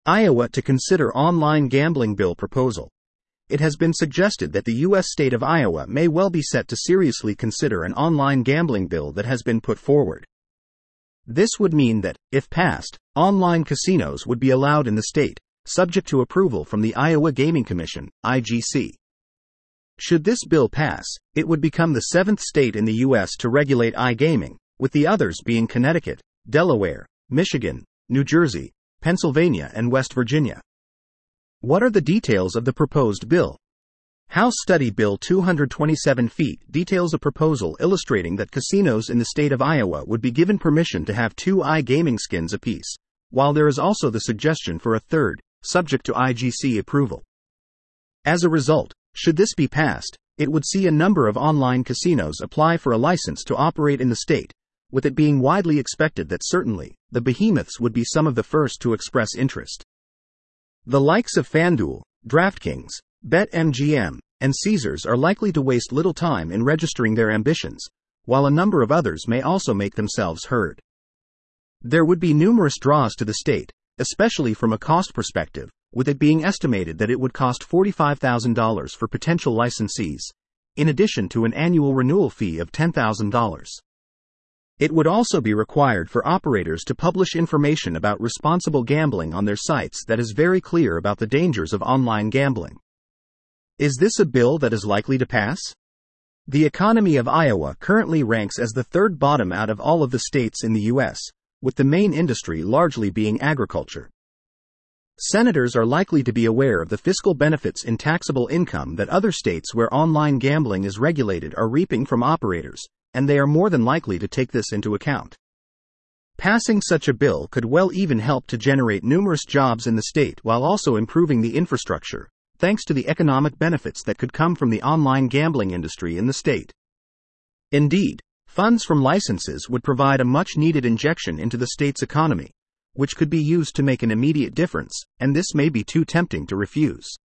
Iowa to consider online gambling bill proposal. It has been suggested that the U.S. state of Iowa may well be set to seriously consider an online gambling bill that has been put forward. This would mean that, if passed, online casinos would be allowed in the state, subject to approval from the Iowa Gaming Commission, IGC. Should this bill pass, it would become the seventh state in the U.S. to regulate iGaming, with the others being Connecticut, Delaware, Michigan, New Jersey, Pennsylvania, and West Virginia. What are the details of the proposed bill? House Study Bill 227 feet details a proposal illustrating that casinos in the state of Iowa would be given permission to have 2 iGaming skins apiece, while there is also the suggestion for a third, subject to IGC approval. As a result, should this be passed, it would see a number of online casinos apply for a license to operate in the state, with it being widely expected that certainly, the behemoths would be some of the first to express interest. The likes of FanDuel, DraftKings, BetMGM, and Caesars are likely to waste little time in registering their ambitions, while a number of others may also make themselves heard. There would be numerous draws to the state, especially from a cost perspective, with it being estimated that it would cost $45,000 for potential licensees, in addition to an annual renewal fee of $10,000. It would also be required for operators to publish information about responsible gambling on their sites that is very clear about the dangers of online gambling. Is this a bill that is likely to pass? The economy of Iowa currently ranks as the third bottom out of all of the states in the U.S., with the main industry largely being agriculture. Senators are likely to be aware of the fiscal benefits in taxable income that other states where online gambling is regulated are reaping from operators, and they are more than likely to take this into account. Passing such a bill could well even help to generate numerous jobs in the state while also improving the infrastructure, thanks to the economic benefits that could come from the online gambling industry in the state. Indeed, funds from licenses would provide a much-needed injection into the state's economy, which could be used to make an immediate difference, and this may be too tempting to refuse.